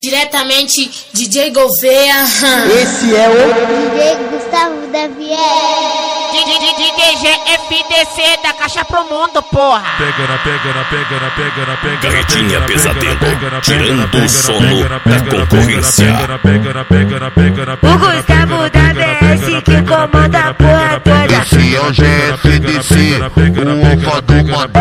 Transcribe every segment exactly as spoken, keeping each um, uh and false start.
Diretamente, D J Gouveia. Esse é o D J Gustavo da Viel. D J G F D C da Caixa Pro Mundo, porra. Pega na pega na pega na pega na pega. Gretinha Pesadelo, tirando o sono da concorrência. O Gustavo da B S que comanda a porra toda. Esse é o G F D C, o alfa do mano.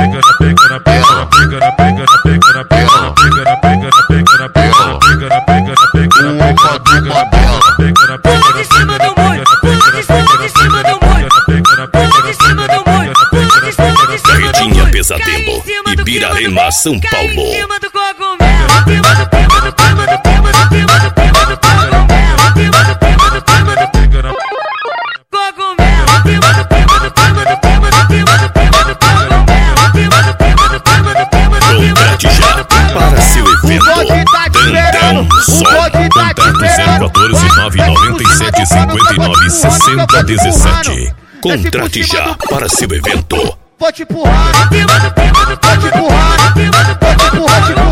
Pula de cima do muro, pula de cima de cima do muro, pula de cima do muro, pula de cima de cima do muro. Gretinha Pesadelo, Ibirarema, São Paulo. Cai em cima do cogumelo, em cima do cima do cima do cima do cima do cima do cogumelo, em cima do cima do cima do cogumelo, em cima do cima do cima do cima do cima do cima do cogumelo, em cima do cima do cima do cima do cima do Contrate já para seu evento. Tantão Sol. Contato zero quatorze, nove nove sete, cinquenta e nove, sessenta, dezessete. Contrate já para seu evento. Vou te empurrar, vou te empurrar, vou te empurrar, vou te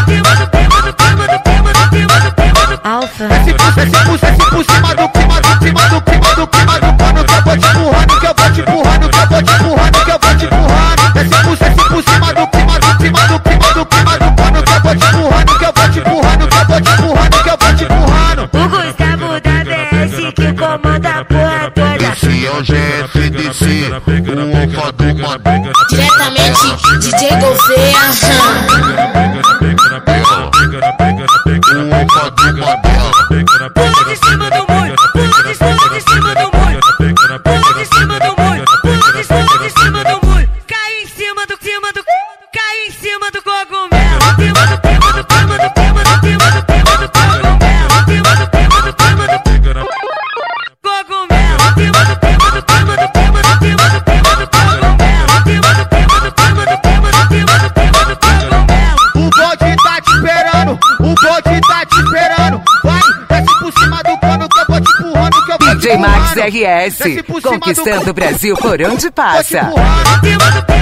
empurrar. Alfa. Desce por, desce por, desce por cima do clima, do clima, do clima, do clima, do pano que eu vou te empurrando, que eu vou te empurrando, que eu vou te empurrando, que eu vou te empurrando. Desce por, desce por cima do clima, do clima, do clima, do clima, do pano que eu vou te empurrando, que eu vou te empurrando, que eu vou te empurrando, que eu vou te empurrando. O Gustavo da B S que comanda a porra toda. Esse é o G F D C, o alfa do mano. Diretamente, D J Gouveia. O alfa do mano. Pula de cima do muro, pula de cima de cima do muro, pula de cima do muro, pula de cima de cima do muro. Cai em cima do cima do, cai em cima do cogumelo, em cima do cima do cima do cima do cima do cima do cogumelo, em cima do cima do cima do cogumelo, em cima do cima do cima do cima do cima do cima do cogumelo, em cima do cima do cima do cima do cima do cima do cogumelo. O bode tá te esperando, o bode tá te esperando. Vai, desce por cima do pano que eu vou te empurrando, que eu vou te D J empurrando. Max R S, Desce por cima do conquistando o Brasil por onde Vou te passa. empurrando. Em cima do